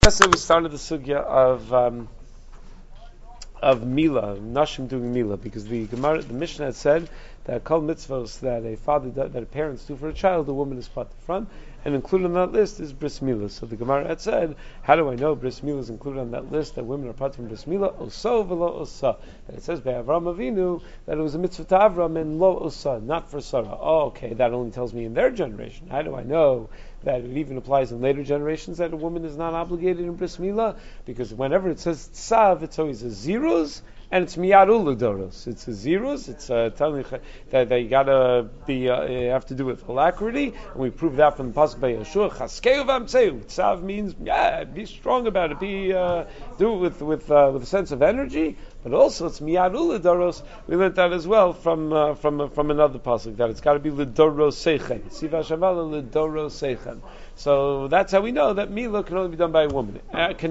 Yesterday we started the sugya of Mila, Nashim doing Mila, because the Gemara, the Mishnah had said that kol mitzvos that that parents do for a child, the woman is part from, and included on that list is bris Mila. So the Gemara had said, how do I know bris Mila is included on that list that women are part from bris Mila? Oso v'lo osa. And it says by Avram Avinu that it was a mitzvah to Avram and lo osa, not for Sarah. Oh, okay, that only tells me in their generation. How do I know that it even applies in later generations that a woman is not obligated in bris Mila? Because whenever it says tzav, it's always a zeros, and it's miyarul l'doros. It's a zeros. It's telling that you gotta be, you have to do it with alacrity, and we prove that from the pasuk by Yeshua. Chaskeu v'amseu. Tzav means be strong about it. Do it with a sense of energy. But also it's miyarul l'doros. We learned that as well from another pasuk that it's got to be l'doros seichem. Siva shavala l'doros seichem. So that's how we know that Mila can only be done by a woman.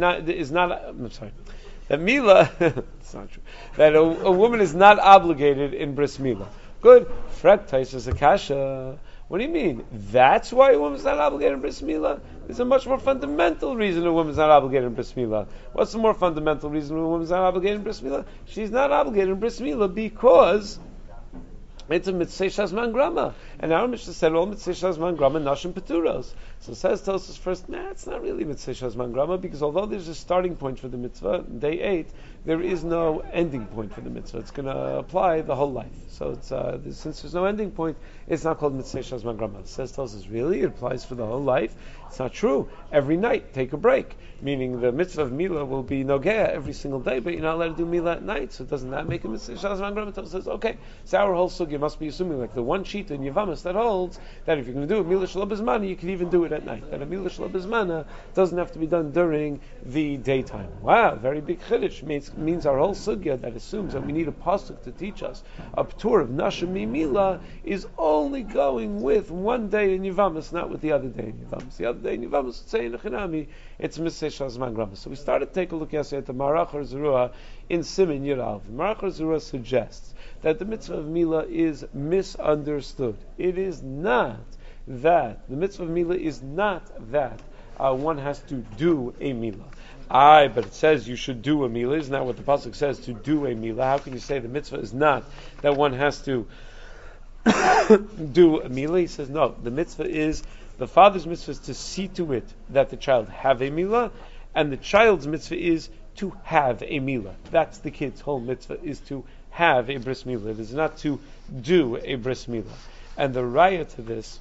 That Mila, it's not true. That a woman is not obligated in bris Mila. Good. Fret Taisus Akasha. What do you mean? That's why a woman's not obligated in bris Mila? There's a much more fundamental reason a woman's not obligated in bris Mila. What's the more fundamental reason a woman's not obligated in bris Mila? She's not obligated in bris Mila because it's a mitzvah shazman grama, and our Mishnah said all mitzvah shazman grama nashim peturos. So says Tosfos first, it's not really mitzvah shazman grama, because although there's a starting point for the mitzvah, day 8, there is no ending point for the mitzvah. It's going to apply the whole life. So it's since there's no ending point, it's not called mitzvah shazman grama. Says Tosfos, really, it applies for the whole life. It's not true. Every night, take a break. Meaning the mitzvah of Mila will be Nogea every single day, but you're not allowed to do Mila at night, so doesn't that make a mitzvah? Shazman Grama says, okay, so our whole sugya must be assuming like the one sheet in Yavamas that holds that if you're going to do a Mila Shalom Bizmana, you can even do it at night. That a Mila Shalom Bizmana doesn't have to be done during the daytime. Wow, very big chiddush. Means our whole sugya that assumes that we need a pasuk to teach us a p'tur of Nashim Mila is only going with one day in Yavamas, not with the other day in Yavamas. The other day in Yavamas, say in Echinami, it's mitzvah shazman grama. So we started to take a look yesterday at the Marach Zerua in Siman Yirav. The Marach Zerua suggests that the mitzvah of Mila is misunderstood. It is not that. The mitzvah of Mila is not that one has to do a Mila. But it says you should do a Mila. Isn't that what the pasuk says, to do a Mila? How can you say the mitzvah is not that one has to do a Mila? He says no. The mitzvah is, the father's mitzvah is to see to it that the child have a Mila, and the child's mitzvah is to have a Mila. That's the kid's whole mitzvah, is to have a bris Mila. It is not to do a bris Mila. And the raya to this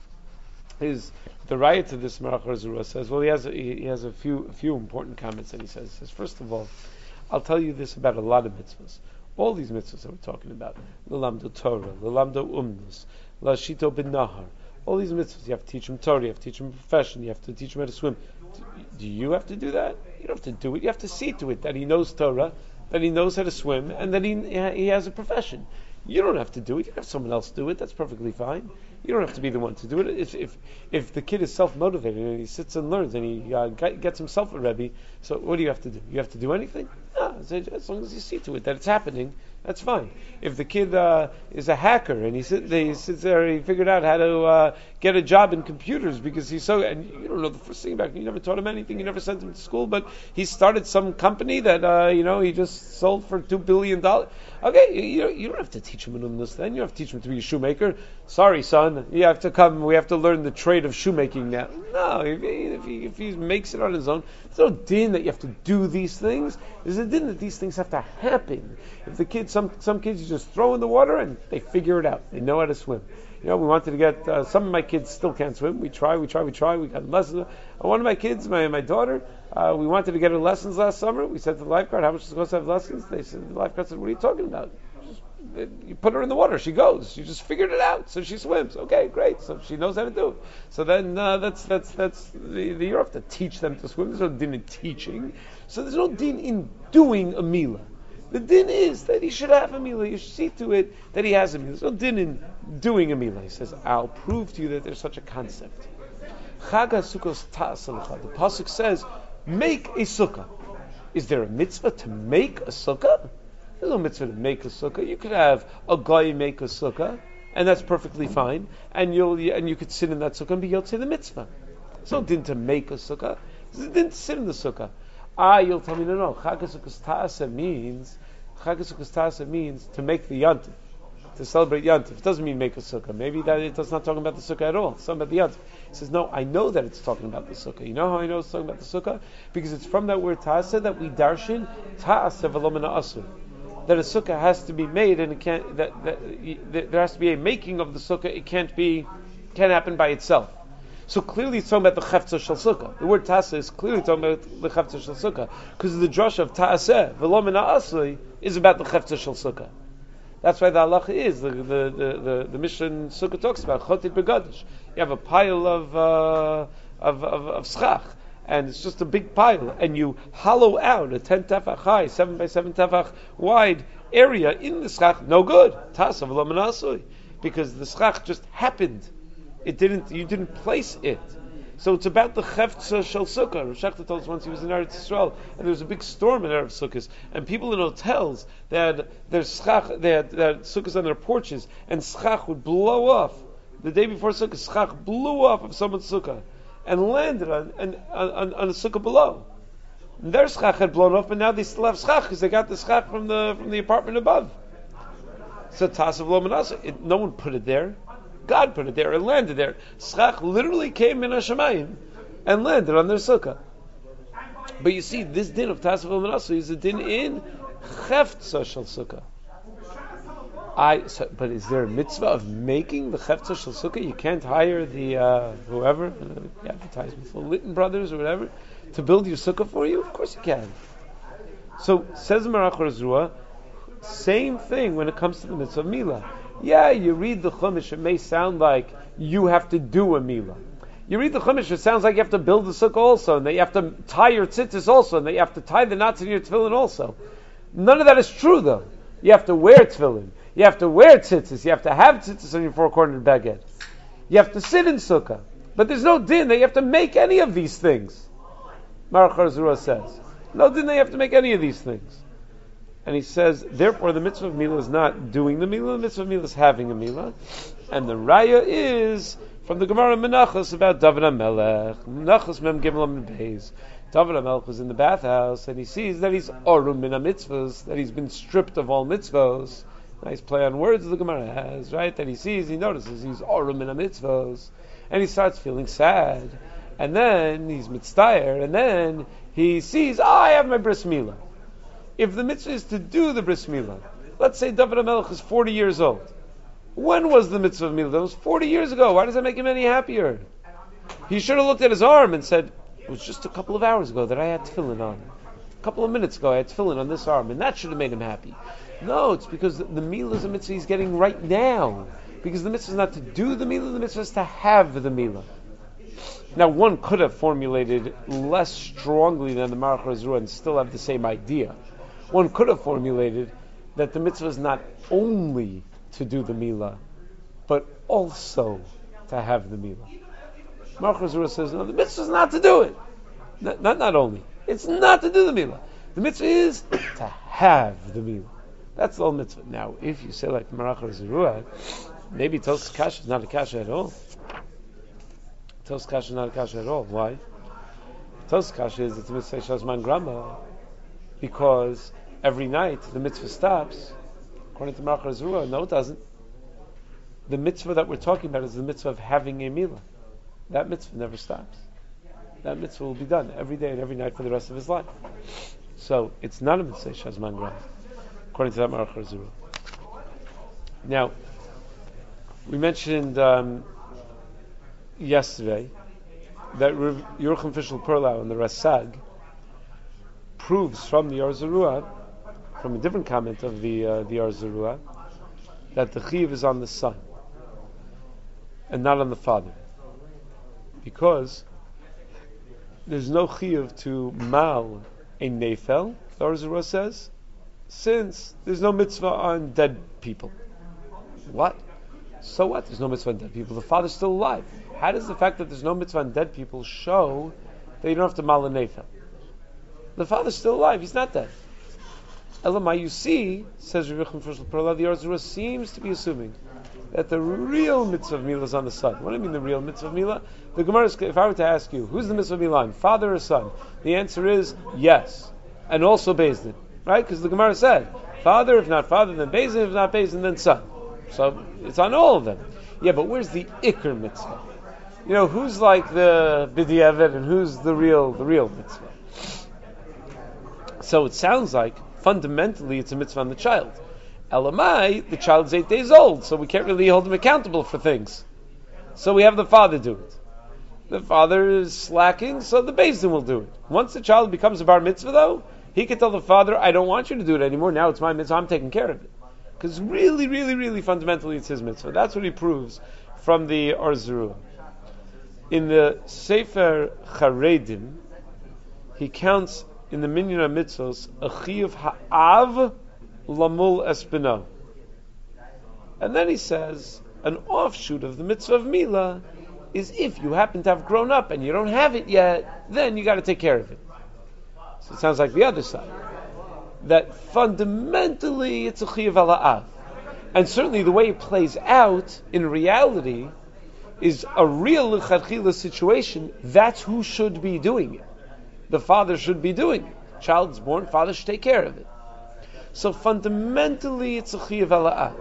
Marach Zerua says, well, he has a few important comments that he says. He says, first of all, I'll tell you this about a lot of mitzvahs. All these mitzvahs that we're talking about, L'lamdo Torah, L'lamdo Umnus, L'shito ben Nahar, all these mitzvahs, you have to teach them Torah, you have to teach them a profession, you have to teach them how to swim. Do you have to do that? You don't have to do it. You have to see to it that he knows Torah, that he knows how to swim, and that he has a profession. You don't have to do it. You can have someone else do it. That's perfectly fine. You don't have to be the one to do it. If the kid is self-motivated and he sits and learns and he gets himself a Rebbe, so what do you have to do? You have to do anything? No, as long as you see to it that it's happening, that's fine. If the kid is a hacker and he sits there and he figured out how to get a job in computers because he's so, and you don't know the first thing about him, you never taught him anything, you never sent him to school, but he started some company that he just sold for $2 billion. Okay, you don't have to teach him in this then. You have to teach him to be a shoemaker. Sorry, son, you have to come. We have to learn the trade of shoemaking now. No, if he makes it on his own, there's no din that you have to do these things. There's a din that these things have to happen. If the kids, some kids, you just throw in the water and they figure it out. They know how to swim. We wanted to get some of my kids still can't swim. We try. We got lessons. One of my kids, my daughter, we wanted to get her lessons last summer. We said to the lifeguard, "How much is it supposed to have lessons?" The lifeguard said, "What are you talking about? You put her in the water, she goes. She just figured it out, so she swims. Okay, great. So she knows how to do it. So then that's you don't have to teach them to swim. There's no din in teaching. So there's no din in doing a Mila. The din is that he should have a Mila. You should see to it that he has a Mila. There's no din in doing a Mila. He says, I'll prove to you that there's such a concept. Chag HaSukkos ta'asalcha. The pasuk says, make a sukkah. Is there a mitzvah to make a sukkah? There's no mitzvah to make a sukkah. You could have a guy make a sukkah, and that's perfectly fine. And you could sit in that sukkah and be yotzei the mitzvah. There's no din to make a sukkah. It didn't sit in the sukkah. You'll tell me, no. Chag HaSukkos Ta'aseh means to make the yantif, to celebrate yantif. It doesn't mean make a sukkah. Maybe that it's not talking about the sukkah at all. It's talking about the yantif. He says, no, I know that it's talking about the sukkah. You know how I know it's talking about the sukkah? Because it's from that word ta'aseh that we darshan ta'aseh v'lo min ha'asur. That a sukkah has to be made, and it can't. That there has to be a making of the sukkah. It can't happen by itself. So clearly, it's talking about the chefza shel sukkah. The word ta'aseh is clearly talking about the chefza shel sukkah, because the drush of ta'aseh v'lo min ha'asur is about the chefza shel sukkah. That's why the halacha is the Mishnah in Sukkah talks about chotit begadish. You have a pile of schach, and it's just a big pile, and you hollow out a 10 tefach high, 7 by 7 tefach wide area in the schach. No good. Tasav lo menasui, because the schach just happened. You didn't place it. So it's about the chefza shel sukkah. Rav Shechta told us once he was in Eretz Yisrael, and there was a big storm in Erev Sukkos, and people in hotels, they had sukkahs on their porches, and schach would blow off. The day before sukkah, schach blew off of someone's sukkah, and landed on a sukkah below. And their schach had blown off, but now they still have schach, because they got the schach from the apartment above. So tasav lo menaseh, no one put it there. God put it there, it landed there. Schach literally came in Hashemayim and landed on their sukkah. But you see, this din of Tasav lo menaseh is a din in Chefza shel sukkah. But is there a mitzvah of making the Chefza shel sukkah? You can't hire the whoever, the advertisement for Litton Brothers or whatever, to build your sukkah for you? Of course you can. So, says Marach Razua, same thing when it comes to the mitzvah of Milah. Yeah, you read the Chumash, it may sound like you have to do a Milah. You read the Chumash, it sounds like you have to build the sukkah also, and that you have to tie your tzitzis also, and that you have to tie the knots in your tefillin also. None of that is true, though. You have to wear tefillin. You have to wear tzitzis. You have to have tzitzis on your four-cornered baguette. You have to sit in sukkah. But there's no din that you have to make any of these things. Marach Hazura says. No din that you have to make any of these things. And he says, therefore, the mitzvah of milah is not doing the milah, the mitzvah of milah is having a milah. And the raya is from the Gemara Menachos about David HaMelech. Menachos Mem Gimel Amud Beis. David HaMelech was in the bathhouse, and he sees that he's orum min mitzvahs, that he's been stripped of all mitzvahs. Nice play on words the Gemara has, right? That he notices he's orum min mitzvahs, and he starts feeling sad. And then he's mitztayer, and then he sees, I have my bris milah. If the mitzvah is to do the bris milah, let's say David HaMelech is 40 years old. When was the mitzvah of milah? That was 40 years ago. Why does that make him any happier? He should have looked at his arm and said, it was just a couple of hours ago that I had tefillin on. A couple of minutes ago I had tefillin on this arm, and that should have made him happy. No, it's because the milah is a mitzvah he's getting right now. Because the mitzvah is not to do the milah, the mitzvah is to have the milah. Now, one could have formulated less strongly than the Marach Hazura and still have the same idea. One could have formulated that the mitzvah is not only to do the milah, but also to have the milah. Marach Hazura says, no, the mitzvah is not to do it. Not only. It's not to do the milah. The mitzvah is to have the milah. That's the whole mitzvah. Now, if you say like Marach Hazura, maybe Tos Kasha is not a kasha at all. Tos Kasha is not a kasha at all. Why? Tos Kasha is it's a mitzvah Shazman Grama, because every night the mitzvah stops. According to Marach Hazura, no, it doesn't. The mitzvah that we're talking about is the mitzvah of having a milah. That mitzvah never stops. That mitzvah will be done every day and every night for the rest of his life. So it's not a mitzvah Shazman Grama, according to that Marach Hazura. Now, we mentioned yesterday that Yerucham Fishel Perlau and the Rasag proves from the Arzarua, from a different comment of the Arzarua, that the chiyuv is on the son and not on the father, because there's no chiyuv to mal a nefel, the Arzarua says, since there's no mitzvah on dead people. What? So what? There's no mitzvah on dead people. The father's still alive. How does the fact that there's no mitzvah on dead people show that you don't have to mal a nefel? The father's still alive. He's not dead. Elamai, you see, says Rebbe Chaim Frischel Perla, the Arzura seems to be assuming that the real mitzvah of Milah is on the son. What do I mean the real mitzvah of Milah? The Gemara is, if I were to ask you, who's the mitzvah of Milah, father or son? The answer is yes. And also Beis Din. Right? Because the Gemara said, father, if not father, then Beis Din, if not Beis Din, then son. So it's on all of them. Yeah, but where's the Iker mitzvah? Who's like the B'diavad and who's the real mitzvah? So it sounds like, fundamentally, it's a mitzvah on the child. Elamai, the child is 8 days old, so we can't really hold him accountable for things. So we have the father do it. The father is slacking, so the Beis Din will do it. Once the child becomes a bar mitzvah, though, he can tell the father, I don't want you to do it anymore, now it's my mitzvah, I'm taking care of it. Because really, really, really fundamentally it's his mitzvah. That's what he proves from the Or Zarua. In the Sefer Charedim, he counts in the Minyan HaMitzvos a chiyuv ha'av lamul espino. And then he says, an offshoot of the mitzvah of Milah is if you happen to have grown up and you don't have it yet, then you got to take care of it. So it sounds like the other side. That fundamentally it's a chiyuv ha'av. And certainly the way it plays out in reality is a real lechatchila situation. That's who should be doing it. The father should be doing it. Child's born, father should take care of it. So fundamentally, it's a chiyuv ha'av.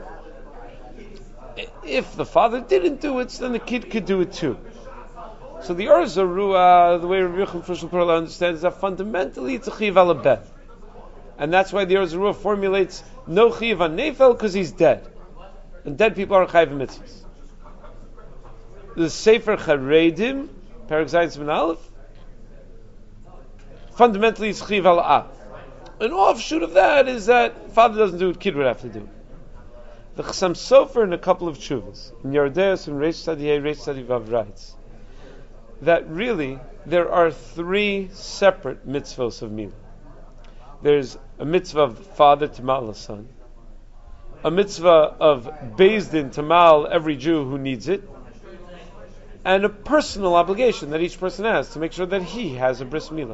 If the father didn't do it, then the kid could do it too. So the Or Zarua, the way Rabbi Yochanan Frushel Perla understands, is that fundamentally it's a chiyuv ha'av. And that's why the Or Zarua formulates no chiyuv ha'nefel, because he's dead. And dead people aren't chayiv mitzvahs. The Sefer Charedim, Perek Zayin Siman Aleph, fundamentally it's chiyuv ha'av. An offshoot of that is that father doesn't do it, kid would have to do it. The Chassam Sofer in a couple of tshuvas, in Yordeus and Reish Tzadi Hey, Reish Tzadi Vav, writes that really there are 3 separate mitzvos of Milah. There's a mitzvah of the father to mal a son, a mitzvah of Beis Din to mal every Jew who needs it, and a personal obligation that each person has to make sure that he has a bris milah.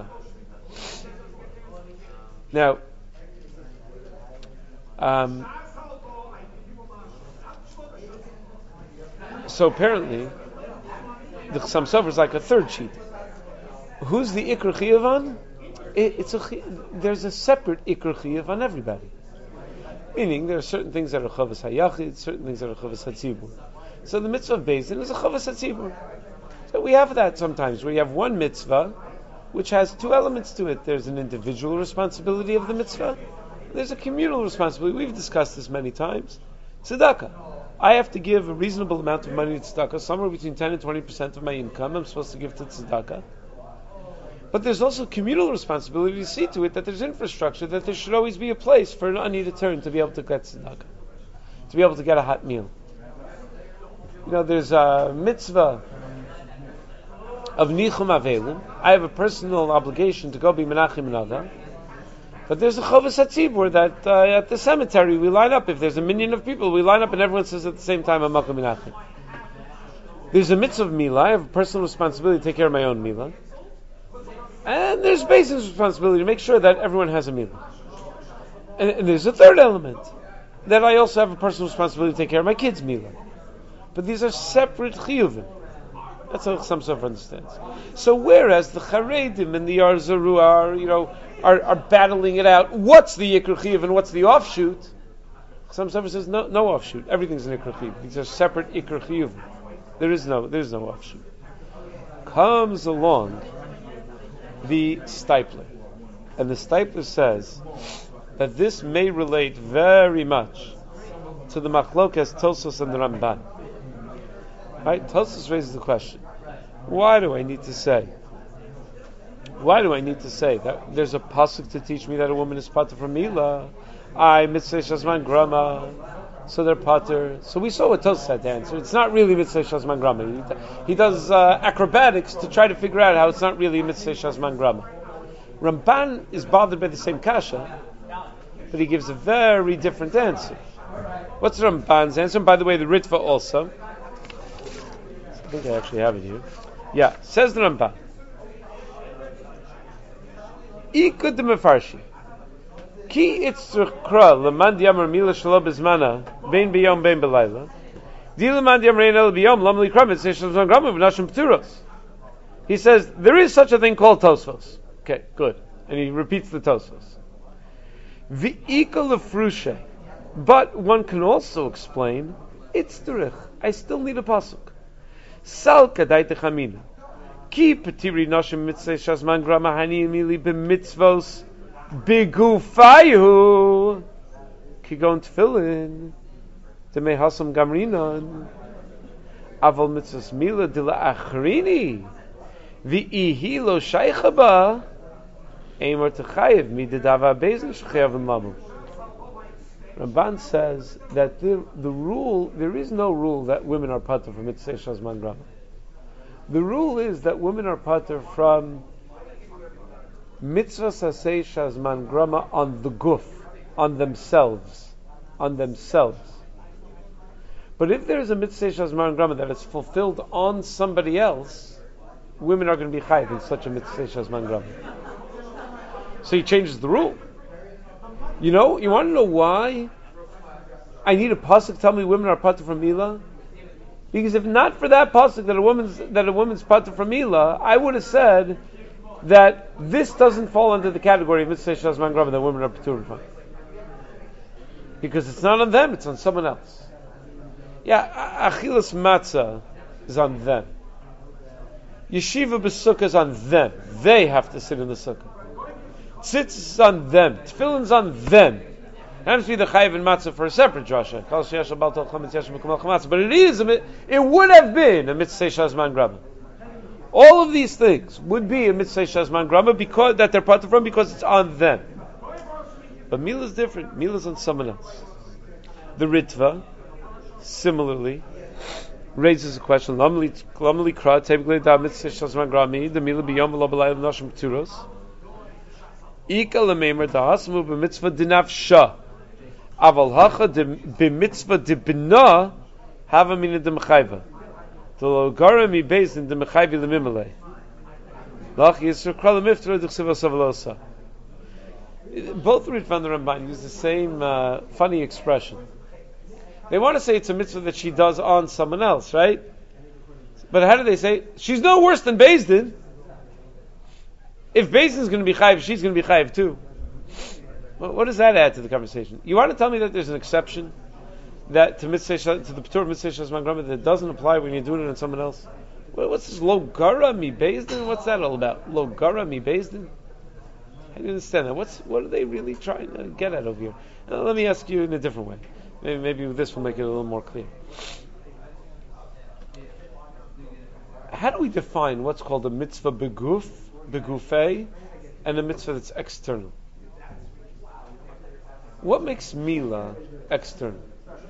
Now, so apparently, the Chassam Sofer is like a third sheet. Who's the Iker Chiyuv on? There's a separate Iker Chiyuv on everybody. Meaning, there are certain things that are Chavas HaYachid, certain things that are Chavas HaTzibur. So the mitzvah of Beis Din is a Chavas HaTzibur. So we have that sometimes, where you have one mitzvah, which has 2 elements to it. There's an individual responsibility of the mitzvah. There's a communal responsibility. We've discussed this many times. Tzedakah. I have to give a reasonable amount of money to tzedakah, somewhere between 10 and 20% of my income I'm supposed to give to tzedakah. But there's also communal responsibility to see to it that there's infrastructure, that there should always be a place for an ani to turn to be able to get tzedakah, to be able to get a hot meal. There's a mitzvah of Nichum Avelim. I have a personal obligation to go be Menachem another. But there's a Chavas HaTzibur that at the cemetery we line up. If there's a minyan of people, we line up and everyone says at the same time, Amakom Menachem. There's a mitzvah of Milah. I have a personal responsibility to take care of my own Milah. And there's Beis Din's responsibility to make sure that everyone has a Milah. And there's a third element, that I also have a personal responsibility to take care of my kids' Milah. But these are separate chiyuvim. That's how some Sofer understands. So whereas the Charedim and the Or Zarua are battling it out, what's the Iker Chiyuv and what's the offshoot? Some Sofer says no offshoot. Everything's an Iker Chiyuv. These are separate Iker Chiyuv. There is no offshoot. Comes along the Stipler, and the Stipler says that this may relate very much to the Machlokas Tosfos and the Ramban. Right? Tosfos raises the question: why do I need to say that there's a pasuk to teach me that a woman is pater from Milah? I mitzvah shazman grama, so they're pater. So we saw what Tosfos had to answer. It's not really mitzvah shazman grama. He does acrobatics to try to figure out how it's not really mitzvah shazman grama. Ramban is bothered by the same kasha, but he gives a very different answer. What's Ramban's answer? And by the way, the Ritva also. I think I actually have it here. Yeah, says the Ramban. Ikud de mefarshi. Ki itzrich kra leman diamar mila shelo bezmana bein biyom bein belayla. He says there is such a thing called Tosfos. Okay, good. And he repeats the Tosfos. V'ika lefrushe. But one can also explain, it's derech. I still need a pasuk. Sal kadai techamina. Ki petiri nashim mitzvah shazman grama hani emili b'mitzvos bigufayu. Ki gon tefillin. Demei hasam gamrinan. Aval mitzvos mila dila achrini. V'ihi lo shaychaba. Eimer techayev mididava bezin shechayav lamu. Ramban says that the rule, there is no rule that women are pater from mitzvah shazman grama. The rule is that women are pater from mitzvah sasei shazman grama on the guf, on themselves. But if there is a mitzvah shazman grama that is fulfilled on somebody else, women are going to be chayiv in such a mitzvah shazman grama. So he changes the rule. You want to know why I need a pasuk to tell me women are pater from Mila? Because if not for that pasuk that a woman's pater from Mila, I would have said that this doesn't fall under the category of mitzvah shazman grama that women are pater from. Because it's not on them, it's on someone else. Yeah, achilas matzah is on them. Yeshiva b'sukkah is on them. They have to sit in the sukkah. Tzitz is on them. Tefillin's on them. It has to be the chayiv and matzah for a separate drasha. But it would have been a mitzvah shazman grama. All of these things would be a mitzvah shazman grama because that they're part from because it's on them. But Mila is different. Mila is on someone else. The Ritva, similarly, raises a question. The Mila b'yom v'lo b'layla nashim p'turos. Ika l'meimer da'asmu b'mitzvah dinafsha. Aval hacha b'mitzvah dibna hava mina d'mechayva. T'lo gara mi bezin d'mechayvi l'mimelei. Lach yisur kral l'miftra d'chsiva savalosa. Both the Ritva and the Ramban use the same funny expression. They want to say it's a mitzvah that she does on someone else, right? But how do they say? She's no worse than Beis Din. If Beis Din is going to be chayiv, she's going to be chayiv too. Well, what does that add to the conversation? You want to tell me that there's an exception that to the P'tur of mitzvah shazman grama that doesn't apply when you're doing it on someone else? What's this lo gara mi Beis Din? What's that all about? Lo gara mi Beis Din? I don't understand that. What are they really trying to get at over here? Let me ask you in a different way. Maybe this will make it a little more clear. How do we define what's called a mitzvah begufei, and a mitzvah that's external? What makes Mila external?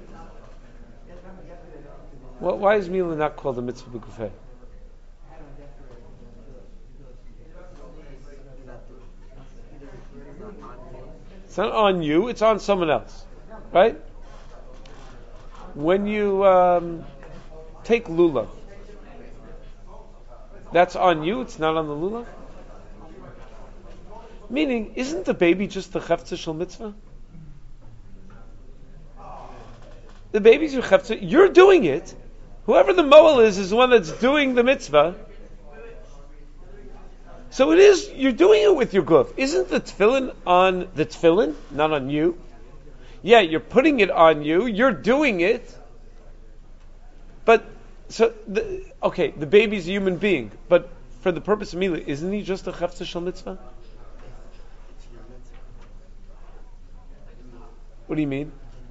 Why is Mila not called a mitzvah begufei? It's not on you, it's on someone else. Right? When you take lulav, that's on you, it's not on the lulav? Meaning, isn't the baby just the cheftzah shel mitzvah? The baby's your cheftzah, you're doing it. Whoever the moel is the one that's doing the mitzvah. So it is, you're doing it with your guf. Isn't the tefillin on the tefillin, not on you? Yeah, you're putting it on you, you're doing it. But, the baby's a human being, but for the purpose of Mila, isn't he just a cheftzah shel mitzvah? What do you mean?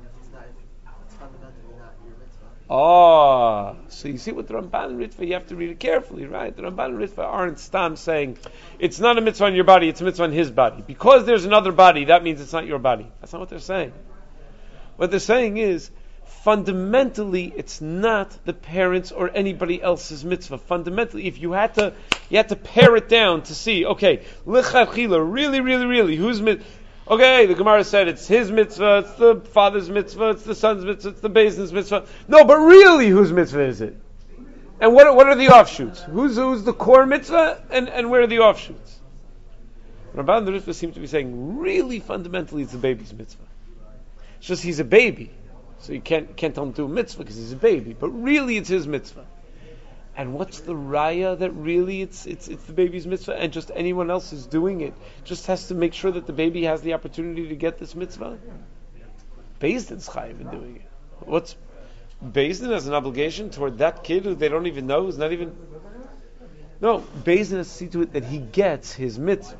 Oh, so you see with the Ramban and Ritva, you have to read it carefully, right? The Ramban and Ritva aren't stam saying, it's not a mitzvah on your body, it's a mitzvah on his body. Because there's another body, that means it's not your body. That's not what they're saying. What they're saying is, fundamentally, it's not the parents' or anybody else's mitzvah. Fundamentally, if you had to pare it down to see, okay, l'chachila, really, whose mitzvah? Okay, the Gemara said it's his mitzvah, it's the father's mitzvah, it's the son's mitzvah, it's the Beis mitzvah. No, but really, whose mitzvah is it? And what are the offshoots? Who's the core mitzvah, and where are the offshoots? Ramban and the Ritva seem to be saying, really, fundamentally, it's the baby's mitzvah. It's just he's a baby. So you can't tell him to do a mitzvah because he's a baby, but really it's his mitzvah. And what's the raya that really it's the baby's mitzvah, and just anyone else is doing it just has to make sure that the baby has the opportunity to get this mitzvah? Beis Din's chayiv in doing it. What's Beis Din has an obligation toward that kid who they don't even know, who's not even... No, Beis Din has to see to it that he gets his mitzvah.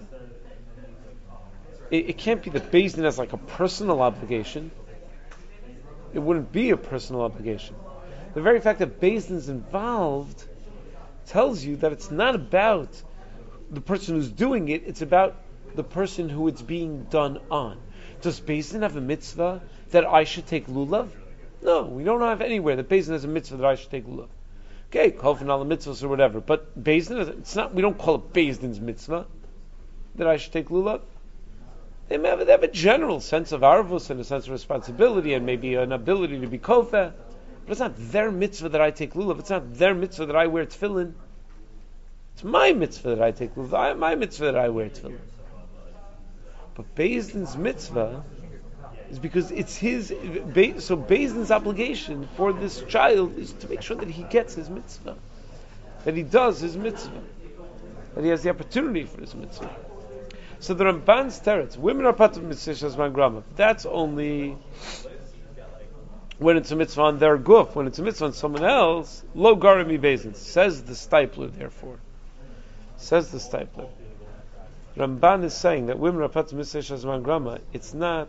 It can't be that Beis Din has like a personal obligation. It wouldn't be a personal obligation. The very fact that Beis Din's involved tells you that it's not about the person who's doing it, it's about the person who it's being done on. Does Beis Din have a mitzvah that I should take lulav? No, we don't have anywhere that Beis Din has a mitzvah that I should take lulav. Okay, kofan ala mitzvahs or whatever, but Beis Din, it's not. We don't call it Beis Din's mitzvah that I should take lulav. They have a general sense of arvus and a sense of responsibility and maybe an ability to be kofeh, but it's not their mitzvah that I take lulav. It's not their mitzvah that I wear tefillin. It's my mitzvah that I take lulav. My mitzvah that I wear tefillin. But Beis Din's mitzvah is because it's his. So Beis Din's obligation for this child is to make sure that he gets his mitzvah, that he does his mitzvah, that he has the opportunity for his mitzvah. So the Ramban's teretz, women are part of mitzvah man grama. That's only when it's a mitzvah on their guf. When it's a mitzvah on someone else, lo garami Beis Din. Says the Stipler, therefore. Says the Stipler. Ramban is saying that women are part of mitzvah man grama. It's not.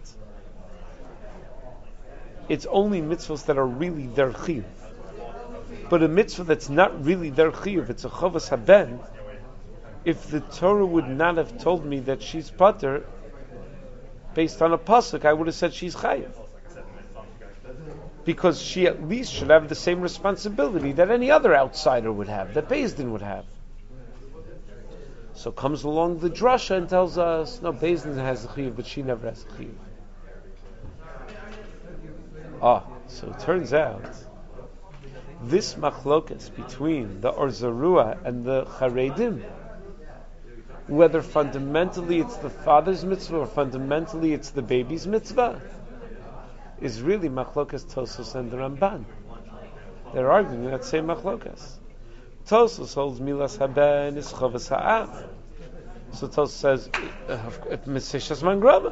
It's only mitzvahs that are really their chiyuv. But a mitzvah that's not really their chiyuv, it's a chavas haben. If the Torah would not have told me that she's pater, based on a pasuk, I would have said she's chayiv. Because she at least should have the same responsibility that any other outsider would have, that Beis Din would have. So comes along the drasha and tells us, no, Beis Din has a chiyuv, but she never has a chiyuv. So it turns out, this machlokas between the Or Zarua and the Charedim, whether fundamentally it's the father's mitzvah or fundamentally it's the baby's mitzvah, is really machlokas Tosos and the Ramban. They're arguing that same machlokas. Tosos holds milas haben is chavas ha'av. So Tosos says mitzvah man grama,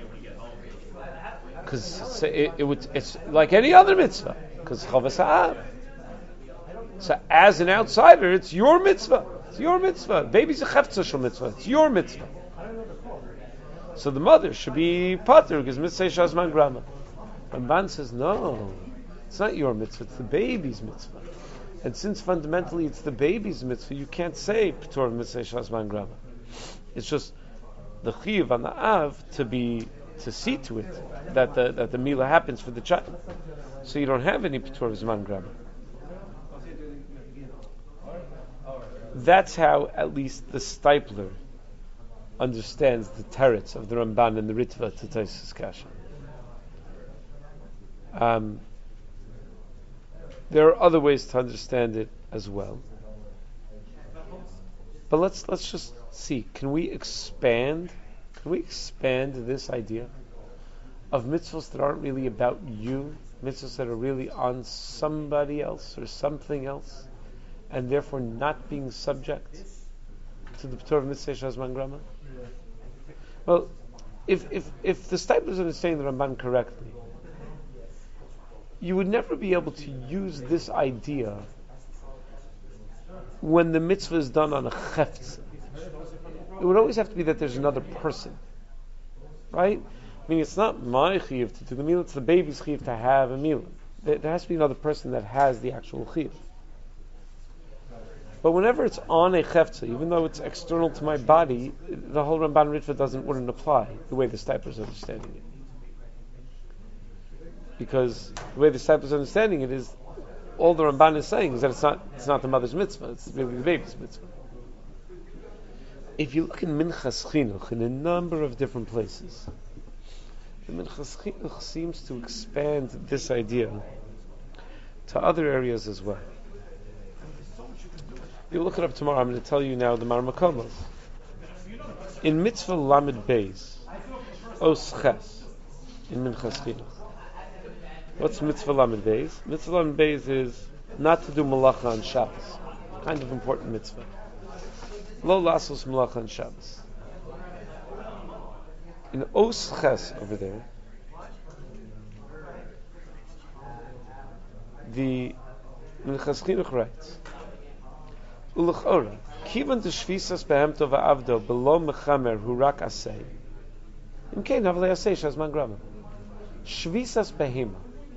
because it's like any other mitzvah, because chavas ha'av. So as an outsider, it's your mitzvah. It's your mitzvah. Baby's a cheftzah mitzvah. It's your mitzvah. So the mother should be pater because mitzvah shazman grama. Ramban says no, it's not your mitzvah. It's the baby's mitzvah. And since fundamentally it's the baby's mitzvah, you can't say patur mitzvah shazman grama. It's just the chiyuv on the av to see to it that the milah happens for the child. So you don't have any patur zman grama. That's how at least the Stipler understands the teretz of the Ramban and the Ritva to Tosfos Kasha. There are other ways to understand it as well. But let's just see. Can we expand this idea of mitzvahs that aren't really about you, mitzvahs that are really on somebody else or something else, and therefore not being subject to the Torah of Mitzvah Shazman Grama? Well, if the Stiplers understand the Ramban correctly, you would never be able to use this idea when the mitzvah is done on a cheftzah. It would always have to be that there's another person, right? I mean, it's not my chiyuv to do the meal; it's the baby's chiyuv to have a meal. There has to be another person that has the actual chiyuv. But whenever it's on a cheftzah, even though it's external to my body, the whole Ramban Ritva wouldn't apply the way the Stiplers are understanding it. Because the way the Stiplers are understanding it is, all the Ramban is saying is that it's not the mother's mitzvah, it's really the baby's mitzvah. If you look in Minchas Chinuch in a number of different places, the Minchas Chinuch seems to expand this idea to other areas as well. You look it up tomorrow. I'm going to tell you now the Marmakomos. In Mitzvah Lamed Beis, Os Ches, in Minchas Chinuch, What's mitzvah lamed beis? Mitzvah lamed beis is not to do malacha on Shabbos. Kind of important mitzvah. Lo lasos malacha on Shabbos. In Os Ches over there, the Minchas Chinuch writes, Ulechora, kivan de shvisas behemto va'avdo below mechamer hu rak asay. Im kein havle asay shazman grama. Shvisas behema.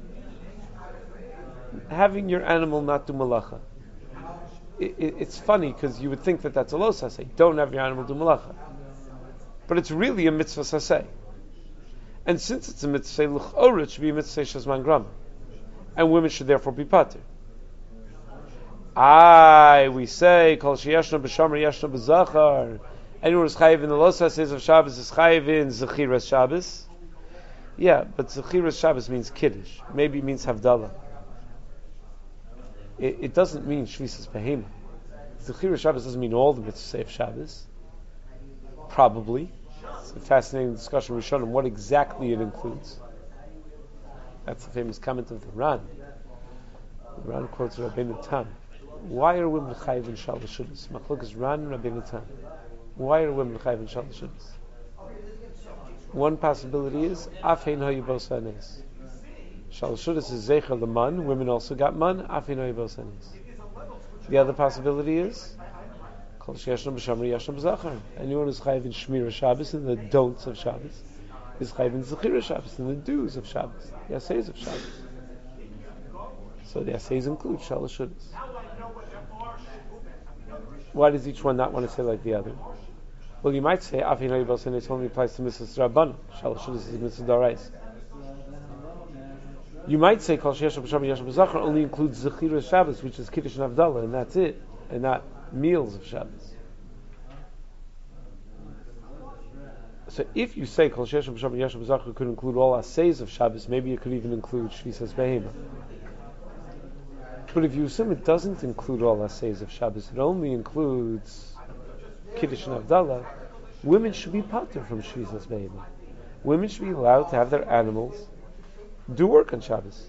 Having your animal not do malacha. It's funny because you would think that that's a lo sasay. Don't have your animal do malacha. But it's really a mitzvah sasay. And since it's a mitzvah, l'chora, it should be a mitzvah shazman grama. And women should therefore be pater. We say, Kol sheyashna b'shamar yashna b'zachar. Anyone who's chayiv in the lo sasays of Shabbos is chayiv in zechiras Shabbos. Yeah, but zechiras Shabbos means kiddush. Maybe it means havdalah. It doesn't mean shvisas behema. Zechiras Shabbos doesn't mean all the mitzvahs of Shabbos. Probably. It's a fascinating discussion with Rishonim what exactly it includes. That's the famous comment of the Ran. The Ran quotes Rabbeinu Tam. Why are women chayiv in shalosh shudas? Machlokes Ran and Rabbeinu Tam. Why are women chayiv in shalosh shudas? One possibility is afein hayibos hanes. Shalosh shudas is zecher the man. Women also got man. Afein hayibos hanes. The other possibility is kol sheyashna b'shamar yashna b'zachar. Anyone who's chayiv in shmira Shabbos and the don'ts of Shabbos is chayiv in zechira Shabbos and the do's of Shabbos, the assays of Shabbos. So the assays include shalosh shudas. Why does each one not want to say like the other? Well, you might say afin hayibos and it only applies to mitzvahs rabbanon. Shalosh shudas is mitzvah darais. You might say kol sheyashna b'shamar yashna b'zachar only includes zechira Shabbos, which is kiddush and havdalah, and that's it, and not meals of Shabbos. So if you say Kol Sheyashna B'Shamar Yashna B'Zachar could include all assays of Shabbos, maybe it could even include Shvisas Behema. But if you assume it doesn't include all assays of Shabbos, it only includes Kiddush and Havdalah, women should be pater from Shvisas Behema. Women should be allowed to have their animals do work on Shabbos.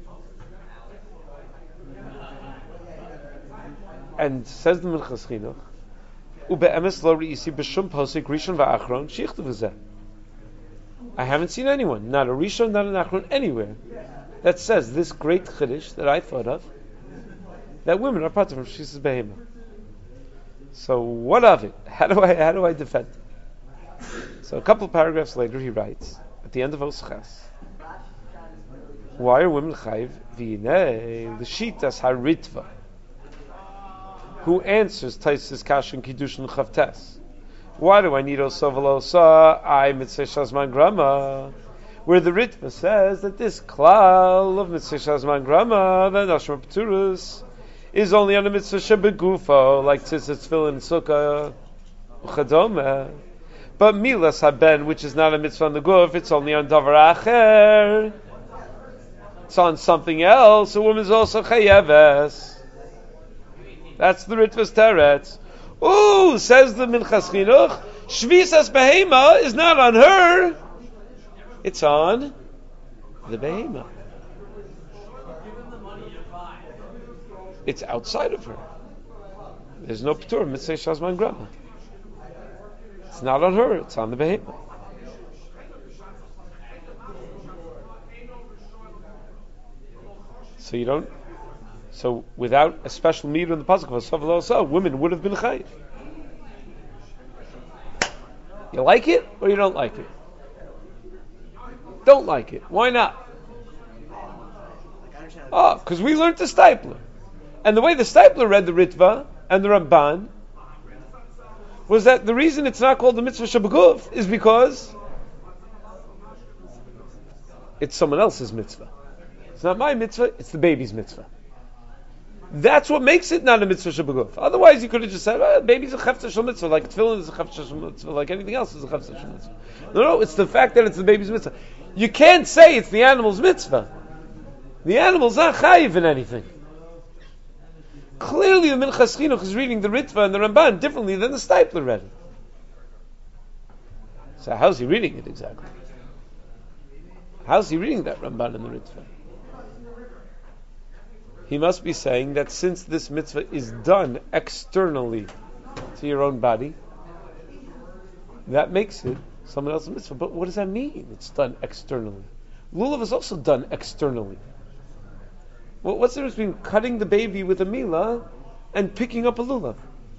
And says the Minchas Chinuch, I haven't seen anyone, not a Rishon, not an Achron, anywhere, that says this great Chiddush that I thought of, that women are part of Shvisas Behema. So what of it? How do I defend it? So a couple of paragraphs later he writes, at the end of Os Ches, why are women chayiv? V'inei l'shitas haritva. Who answers Taisis Kash and Kiddushin Chavtes? Why do I need Osa V'Losa? I Mitzvah Shazman Grama, where the Ritva says that this klal of Mitzvah Shazman Grama, the Nashma P'turus, is only on the Mitzvah Shebegufo, like Tzitzit Tefillin Sukkah Uchadome. But Milas Haben, which is not a Mitzvah on the Guf, it's only on Davar Acher. It's on something else. A woman is also Chayeves. That's the Ritva's Teretz. Ooh, says the Minchas Chinuch, Shvisas Behema is not on her. It's on the Behema. It's outside of her. There's no P'tur, Mitzvah Shazman Grama. It's not on her, it's on the Behema. So you don't. So without a special meter in the pasuk of Asavalosa, women would have been chayiv. You like it or you don't like it? Don't like it. Why not? Because we learned the Stipler. And the way the Stipler read the Ritva and the Ramban was that the reason it's not called the Mitzvah Shabbat is because it's someone else's mitzvah. It's not my mitzvah, it's the baby's mitzvah. That's what makes it not a mitzvah shabaguf. Otherwise, you could have just said, baby's a chefta shel mitzvah, like tefillin is a chefta shel mitzvah, like anything else is a chefta shel mitzvah. No, it's the fact that it's the baby's mitzvah. You can't say it's the animal's mitzvah. The animal's not chayiv in anything. Clearly, the Minchas Chinuch is reading the Ritva and the Ramban differently than the Stipler read it. So how's he reading it exactly? How's he reading that Ramban and the Ritva? He must be saying that since this mitzvah is done externally to your own body, that makes it someone else's mitzvah. But what does that mean? It's done externally. Lulav is also done externally. Well, what's the difference between cutting the baby with a milah and picking up a lulav?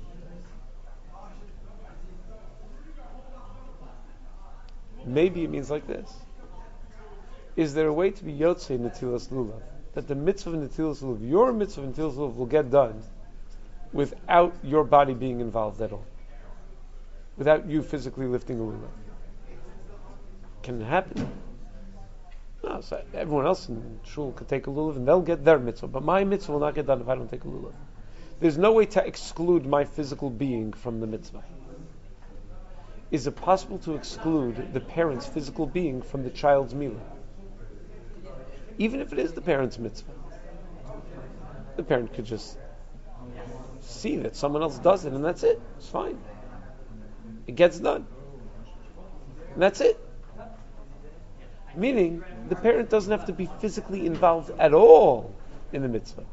Maybe it means like this. Is there a way to be yotzei netilas lulav? That the mitzvah of netilas lulav, your mitzvah of netilas lulav, will get done without your body being involved at all, without you physically lifting a lulav. Can it happen? No, so everyone else in shul could take a lulav and they'll get their mitzvah, but my mitzvah will not get done if I don't take a lulav. There's no way to exclude my physical being from the mitzvah. Is it possible to exclude the parent's physical being from the child's milah? Even if it is the parent's mitzvah, the parent could just see that someone else does it and that's it. It's fine. It gets done. And that's it. Meaning, the parent doesn't have to be physically involved at all in the mitzvah.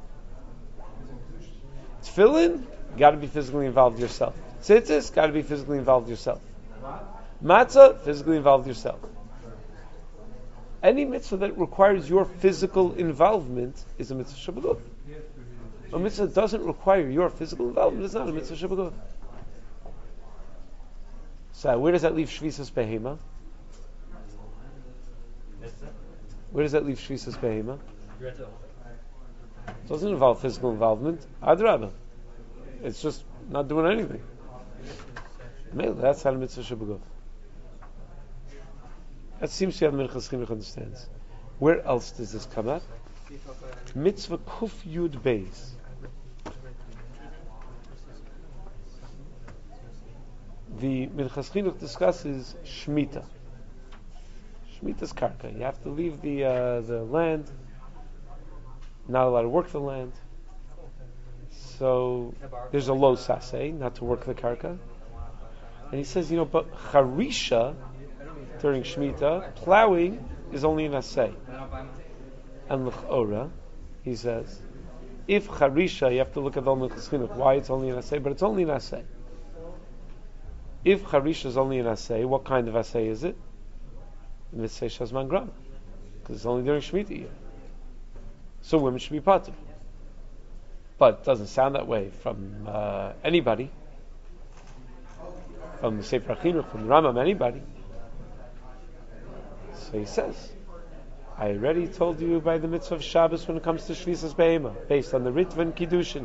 Tefillin, got to be physically involved yourself. Tzitzis, got to be physically involved yourself. Matzah, physically involved yourself. Any mitzvah that requires your physical involvement is a mitzvah shabbat. A mitzvah that doesn't require your physical involvement is not a mitzvah shabbat. So where does that leave shvisas behema? Where does that leave shvisas behema? It doesn't involve physical involvement. Adrabah. It's just not doing anything. That's how the mitzvah shabbat. That seems to have Minchas Chinuch understands. Where else does this come out? Mitzvah Kuf Yud Beis. The Minchas Chinuch discusses Shemitah. Shemitah's karka. You have to leave the land. Not allowed to work the land. So there's a lo saseh, not to work the karka. And he says, but charisha during Shemitah, plowing is only an asay. And l'chora, he says, if charisha, you have to look at the Minchas Chinuch, why it's only an asay, but it's only an asay. If charisha is only an asay, what kind of asay is it? Mitzvah shazman grama, because it's only during Shemitah year. So women should be patur. But it doesn't sound that way from anybody, from the Sefer HaChinuch, from the Rambam, anybody. So he says, I already told you by the mitzvah of Shabbos when it comes to Shvisas Behema, based on the Ritva and Kiddushin,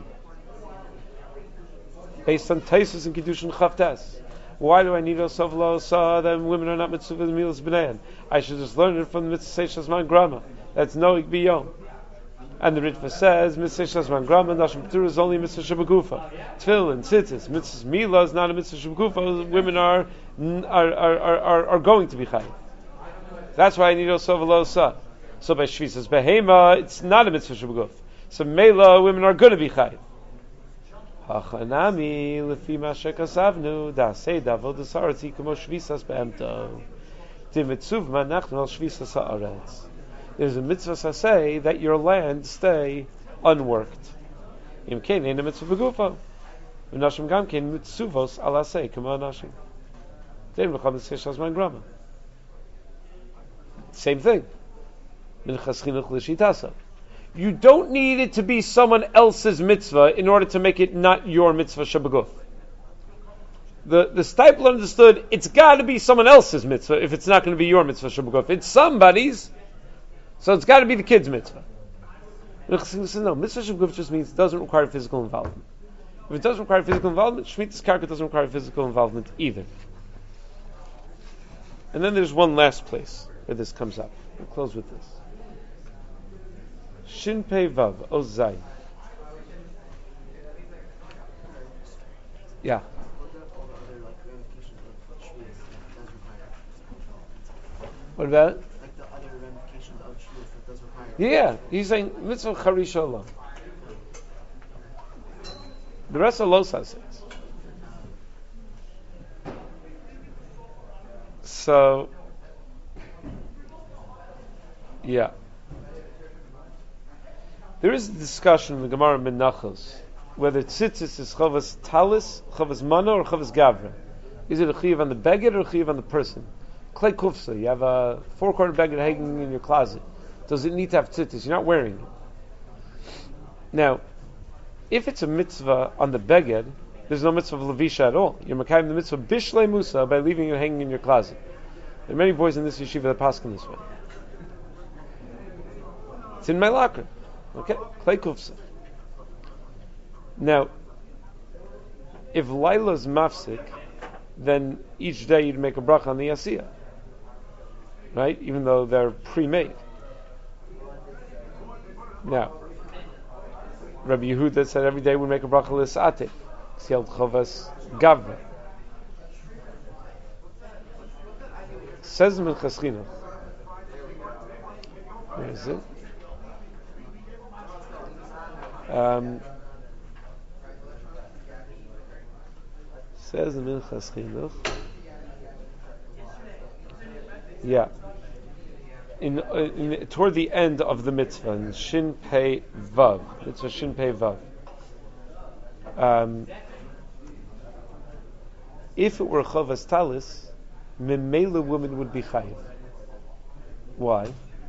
based on Taisus and Kiddushin Chavtas. Why do I need Osov Lo Osa that women are not mitzvah the milas b'neian? I should just learn it from the mitzvah Shazman Grama. That's Noik Biyom. And the Ritva says, mitzvah Shazman Grama, Nashim P'tur is only mitzvah Shabagufa. Tefillin, Tzitzis, mitzvah Milah is not a mitzvah Shabagufa. Women are going to be chayiv. That's why I need Osov Lo Osa. So by Shvisas Behema, it's not a mitzvah Shabbat. So Mela, women are going to be chayiv. Hachanami lefi mashek asavnu daasei davod asarati kamo Shvisas Behemto timitzuv manachnu al Shvisas haaretz. There's a mitzvah sasei that your land stay unworked. Im kein ein mitzvah begufa. V'nashim gam kein mitzuvos al asei kamo nashim. Dem l'cham mitzvah shazman grama. Same thing. Minchas Chinuch l'shitasa. You don't need it to be someone else's mitzvah in order to make it not your mitzvah shabaguf. The Steipler understood it's got to be someone else's mitzvah if it's not going to be your mitzvah shabaguf. It's somebody's, so it's got to be the kid's mitzvah. Minchas Chinuch says no, mitzvah shabaguf just means it doesn't require physical involvement. If it doesn't require physical involvement, Shemitah's karka doesn't require physical involvement either. And then there's one last place where this comes up. We'll close with this. Shin Pei Vav Ozai. Yeah. What about it? Like the other ramifications of shvuas that does require. Yeah, he's saying mitzvah charisha alone. The rest are losa says. So, yeah. There is a discussion in the Gemara Menachos whether tzitzis is chavas talis, chavas mana, or chavas gavra. Is it a chiyuv on the beged or a chiyuv on the person? Klei kufsa, you have a 4-quarter beged hanging in your closet. Does it need to have tzitzis? You're not wearing it. Now, if it's a mitzvah on the beged, there's no mitzvah of levisha at all. You're makayim the mitzvah bishlei musa by leaving it hanging in your closet. There are many boys in this yeshiva that paskin this way. It's in my locker. Okay, klei kufsa. Now, if Laila's mafsik, then each day you'd make a bracha on the yasiyah, right? Even though they're pre-made. Now, Rabbi Yehuda said every day we make a bracha l'sa'atif. He held chavas gavra. Says Minchas Chinuch. Where is it? Says in Minchas Chinuch. Yeah. Toward the end of the mitzvah, in Shin Pei Vav. Mitzvah Shin Pei Vav. If it were Chavas Talis, Memela women would be chayiv. Why?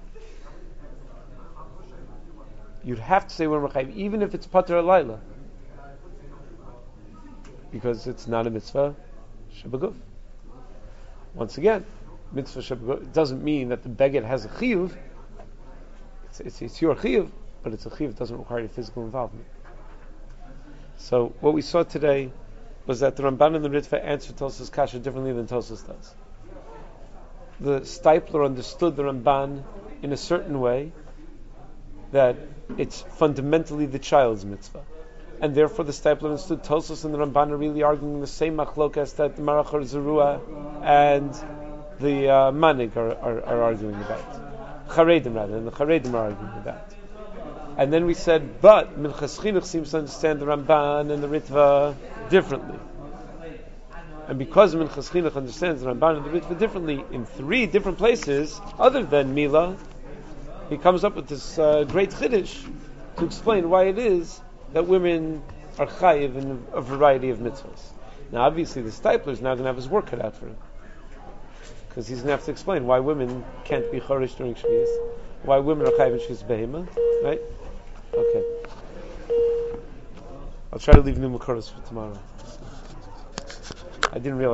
You'd have to say we're chayiv, even if it's Pater Alayla. Because it's not a mitzvah Shabaguf. Once again, mitzvah Shabaguf doesn't mean that the beged has a chiyuv. It's your chiyuv, but it's a chiyuv. It doesn't require physical involvement. So what we saw today was that the Ramban and the Ritva answered Tosfos Kasha differently than Tosfos does. The Steipler understood the Ramban in a certain way that it's fundamentally the child's mitzvah. And therefore the Steipler understood Tosfos and the Ramban are really arguing the same machlokas that the Marachar Zerua and the Manig are arguing about. Charedim rather, and the Charedim are arguing about. And then we said, but Minchas Chinuch seems to understand the Ramban and the Ritva differently. And because Minchas Chinuch understands the Ramban and the Ritva differently in 3 different places, other than Mila, he comes up with this great chiddush to explain why it is that women are chayiv in a variety of mitzvahs. Now obviously the Steipler is now going to have his work cut out for him. Because he's going to have to explain why women can't be chorish during Shvius, why women are chayiv in Shvius Behema, right? Okay. I'll try to leave new Makoros for tomorrow. I didn't realize